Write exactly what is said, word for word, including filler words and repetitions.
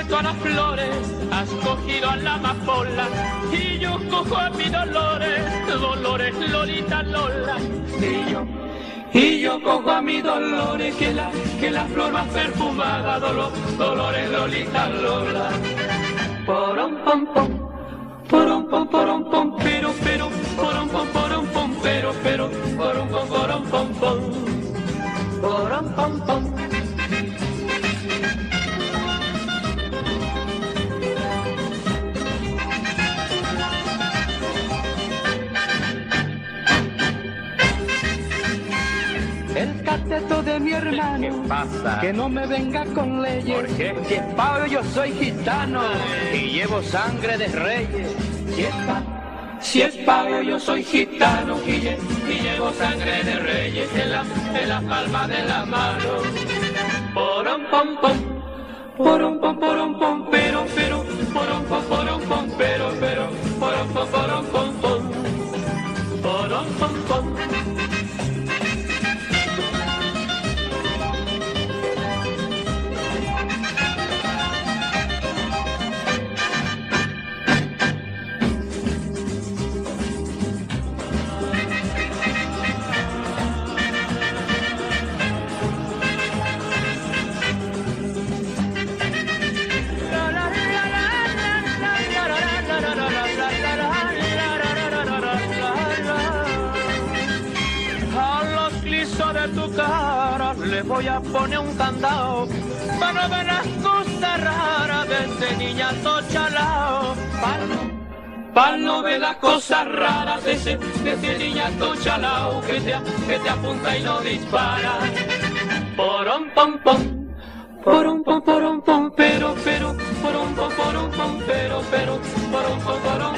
tú a las flores has cogido a la amapola y yo cojo a mi Dolores, Dolores, Lolita, Lola. Y yo, y yo cojo a mi Dolores, que la, que la flor más perfumada, Dolor, Dolores, Lolita, Lola. Porom, pom, pom, porom, pom, porom, pom, pero, pero, porom, pom, porom, pom, pero, pero, porom, pom, porom, pom, pom, porom, pom, pom. El cateto de mi hermano, ¿Qué pasa? que no me venga con leyes. ¿Por qué? Si es pavo yo soy gitano y llevo sangre de reyes. Si es pavo, si es pavo yo soy gitano y, lle y llevo sangre de reyes en la, en la palma de la mano. Porom pom pom, porom pom porom pom, pero pero, porom pom porom pom, pero pero, porom pom porom pom pom, porom pom pom. De tu cara le voy a poner un candado para no ver las cosas raras de ese niñato chalao. Para no, para no ver las cosas raras de ese, de ese niñato chalao que te, que te apunta y no dispara. Porom pom pom, porom pom porom pom, pero pero, porom pom porom pom, pero pero, porom pom porom